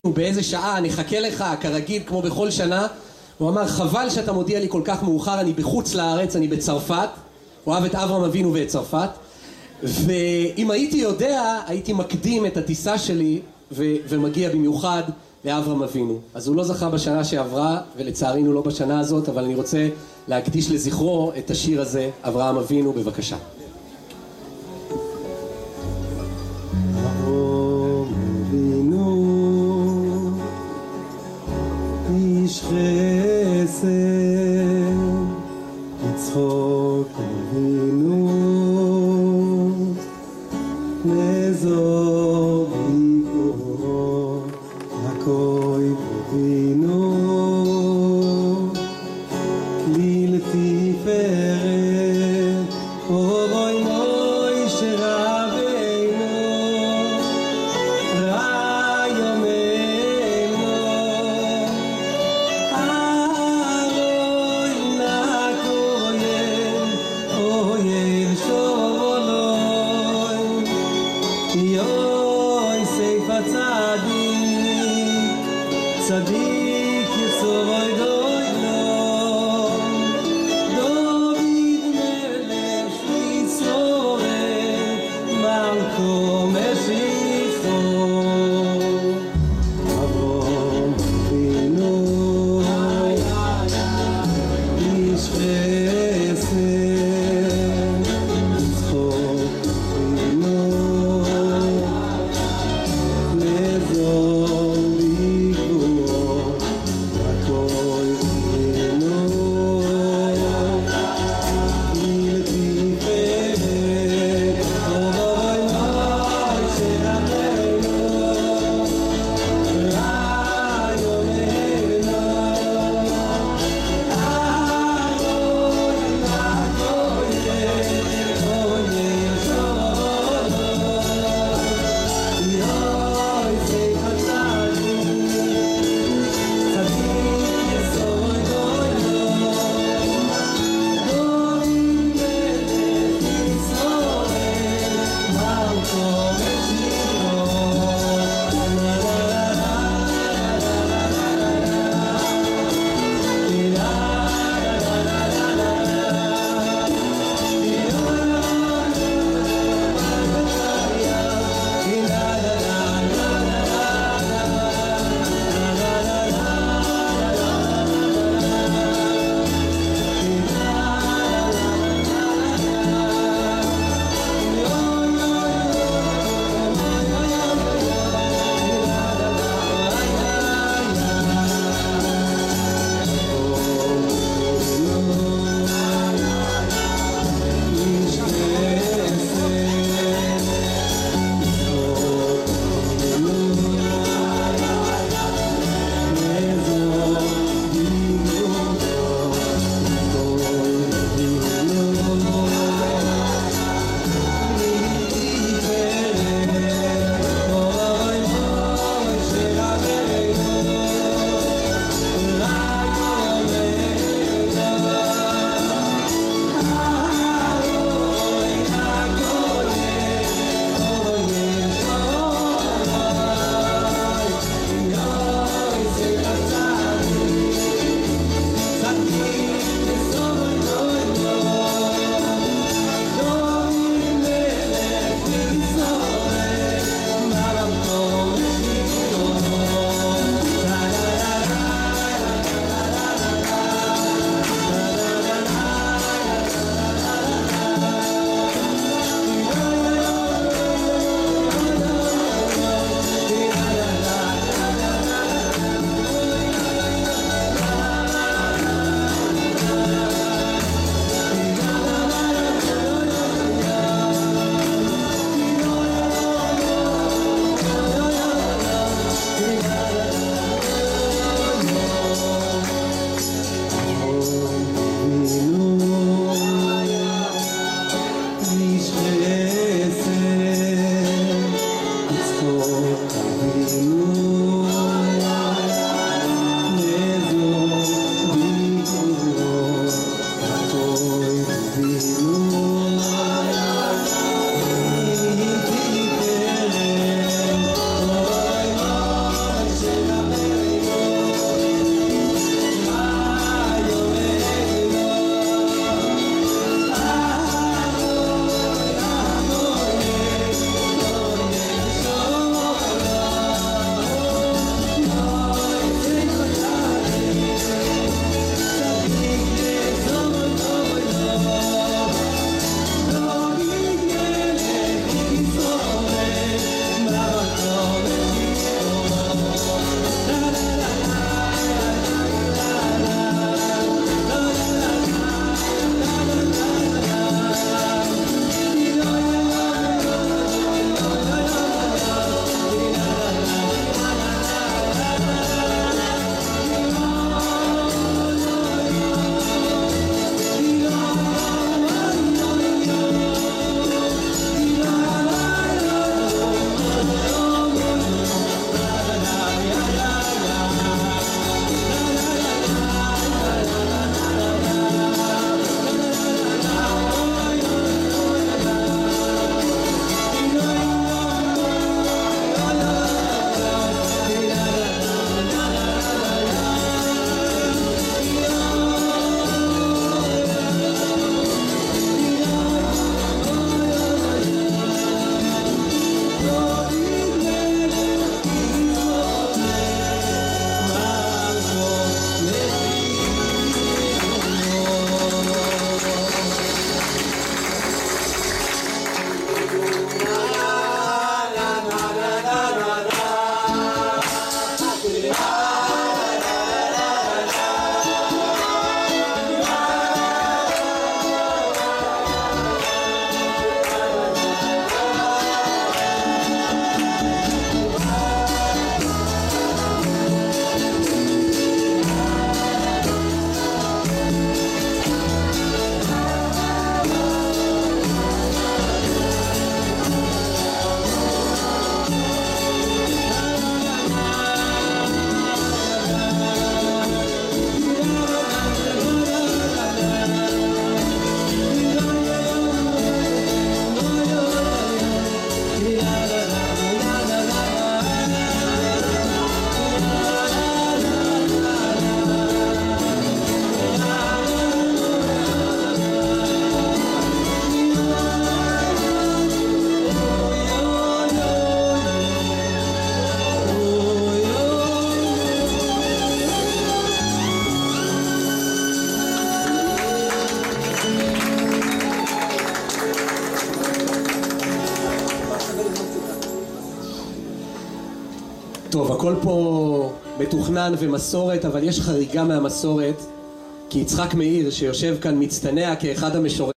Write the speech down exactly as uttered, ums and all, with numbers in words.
באיזה שעה, נחכה לך, כרגיל, כמו בכל שנה. הוא אמר, חבל שאתה מודיע לי כל כך מאוחר, אני בחוץ לארץ, אני בצרפת. הוא אוהב את אברהם אבינו ואת צרפת. ואם הייתי יודע, הייתי מקדים את הטיסה שלי ו- ומגיע במיוחד לאברהם אבינו. אז הוא לא זכה בשנה שעברה, ולצערינו לא בשנה הזאת, אבל אני רוצה להקדיש לזכרו את השיר הזה, אברהם אבינו, בבקשה. אברהם אבינו, איש חסד, יצחק אבינו, נזור ביקורו, יעקב אבינו, כלי לתפארת, אורוי מוישה רבינו, רעיומנו, ארוי נקוין, אויל שובולוי, יוי סייף הצדיק, צדיק יסורוי דוי לו, דוד מלך ישראל, מלכו משיחו. אברהם אבינו, איש חסד, יצחק אבינו, נזור ביקורו, הכל פה מתוכנן ומסורת, אבל יש חריגה מהמסורת, כי יצחק מאיר שיושב כאן מצטנע כאחד המשוררים